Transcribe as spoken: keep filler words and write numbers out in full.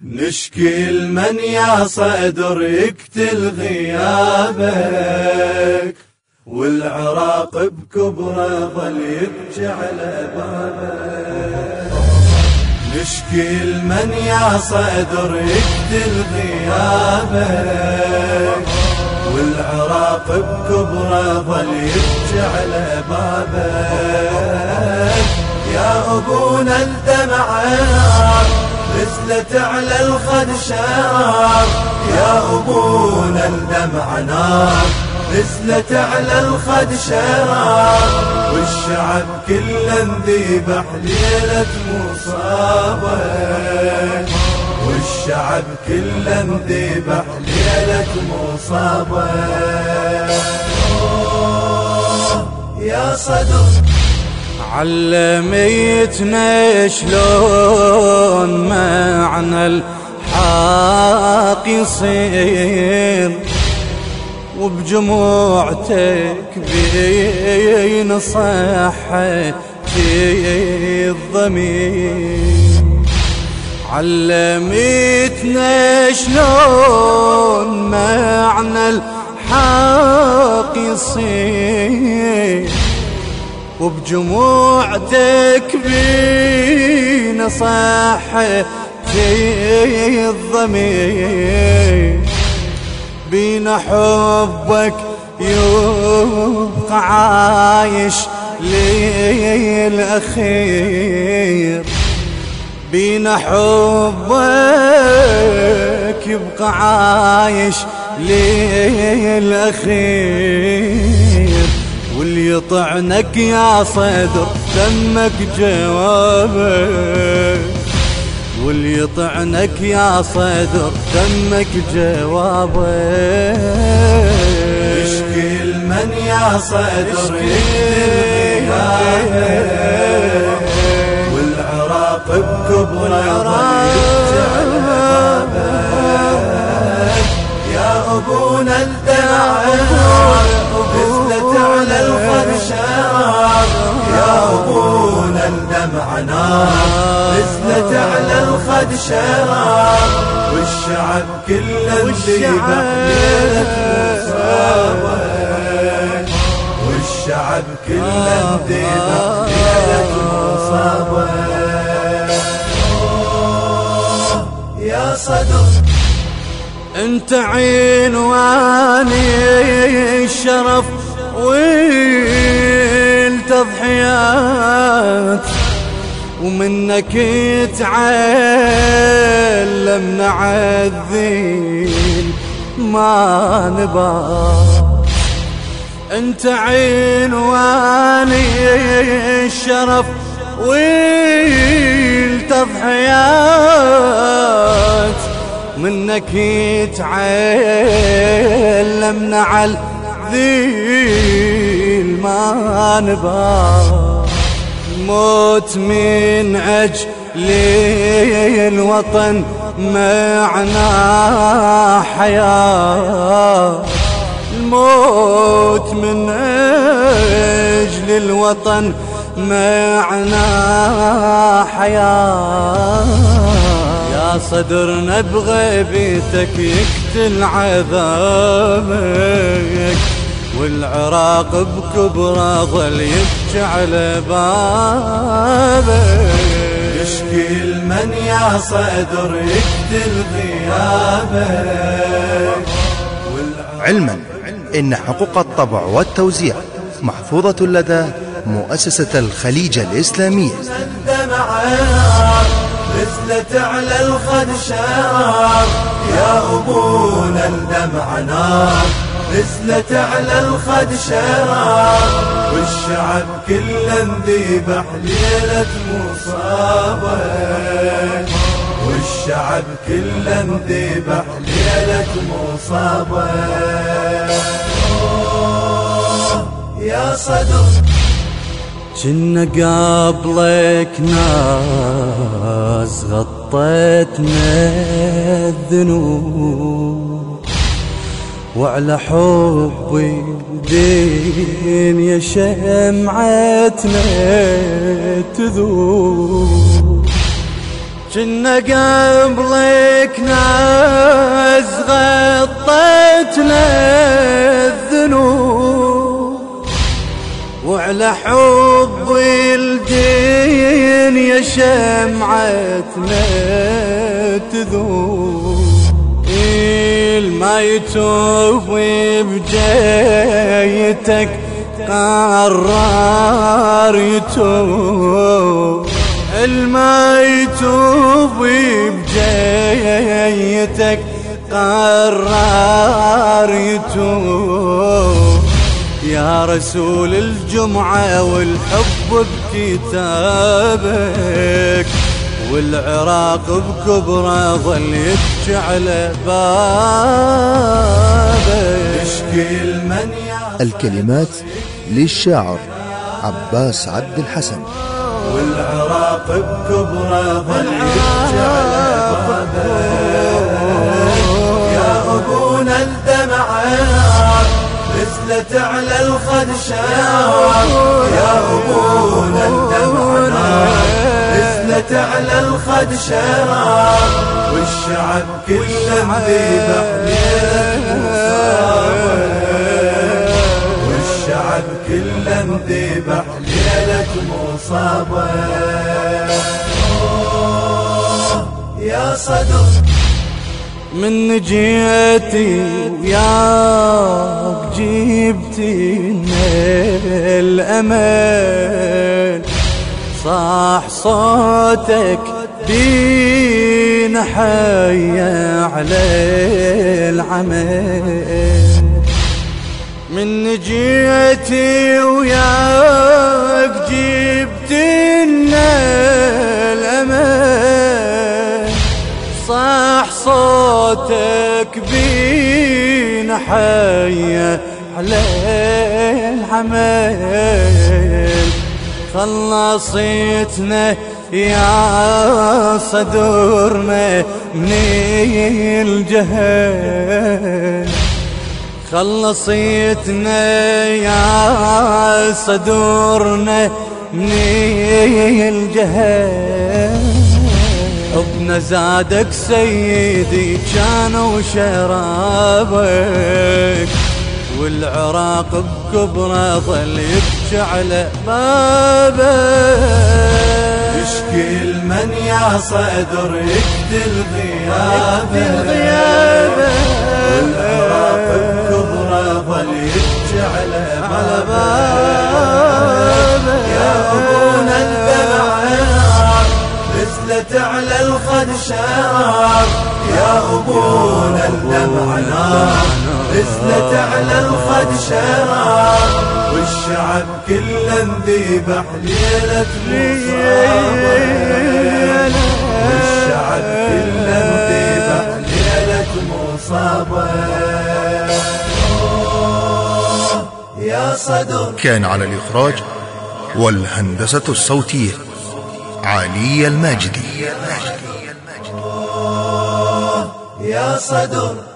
نشكي المن يا صدر يقتل غيابك، والعراق بكبره ظل يبكي على بابك. نشكي المن يا صدر يقتل غيابك، والعراق بكبره ظل يبكي على بابك. يا أبونا الدمعة نزلت على الخد شرار، يا أبونا الدمعة نار نزلت على الخد شرار، والشعب كله انذبح ليلة مصابك، والشعب كله انذبح ليلة مصابك. يا صدر علميتنا شلون معنى الحق يصير، وبجموعتك بين صحتي الضمير. علميتنا شلون معنى الحق يصير، وبجموعتك بين صحتي الضمير. بين حبك يبقى عايش لي الأخير، بين حبك يبقى عايش لي الأخير. واللي يطعنك يا صدر دمك جوابك، واللي يطعنك يا صدر دمك جوابك. يشكي المن يا صدر يقتل غيابك، والعراق بكبره ظل يبكي على بابك. يا أبونا الدمعة نزلت على الخد شرار، يا أبونا الدمعة نار نزلت على الخد شرار، والشعب كله انذبح ليلة مصابك، والشعب كله انذبح ليلة مصابك. يا صدر انت عنواني الشرف والتضحيات، ومنك تعلمنا عالذيل ما نبات. انت عنواني الشرف والتضحيات، منك تعلمنا عالذيل ما نبات. موت من أجل الوطن معنا حياة، الموت من أجل الوطن معنا حياة. يا صدر نبغى بيتك يقتل عذابك، والعراق بكبره ظل يبكي على بابك. يشكي المن يا صدر يقتل غيابك. علما إن حقوق الطبع والتوزيع محفوظة لدى مؤسسة الخليج الإسلامية. نزلت على الخد شرار، يا أبونا الدمعة نار نزلت على الخد شرار، والشعب كله انذبح ليلة مصابك، والشعب كله انذبح ليلة مصابك. يا صدر كنا قبلك ناس غطيتنا الذنوب، وعلى حبي الدنيا شمعتنا تذوب. كنا قبلك ناس غطتنا الذنوب، وعلى حب الدنيا شمعتنا تذوب. ما يتوب بجايتك قرار يتوب، الما يتوب بجايتك قرار يتوب. يا رسول الجمعة والحب بكتابك، والعراق بكبره ظل يبكي على بابك. اشكي المن يا الكلمات للشاعر عباس عبد الحسن. والعراق بكبره ظل يبكي على بابك. يا أبونا الدمعة نزلت على الخد شار، يا أبونا الدمعة نزلت على الخد شرار، والشعب كله مذيبح ليلة مصابة، والشعب كله مذيبح ليلة مصابة. يا صدر من جيتي وياك جبتنا الأمل، صاح صوتك بينا حيا على العمل. من جيتي وياك جبتنا الأمل، صاح صوتك بينا حيا على العمل. خلصتنا يا صدورنا من الجهل، خلصتنا يا صدورنا من الجهل. حبنا زادك سيدي كانوا شرابك، والعراق بكبره ظل يبكي على بابك. يشكي المن يا صدر يقتل غيابك، والعراق بكبره ظل يبكي على بابك. يا أبونا الدمعة نزلت على الخد شرار، يا أبونا الدمعة نزلت على الخد شرار، والشعب كله مذيبح ليلة مصابة، والشعب كله مذيبح ليلة مصابة. يا صدر. كان على الإخراج والهندسة الصوتية علي الماجدي. يا صدر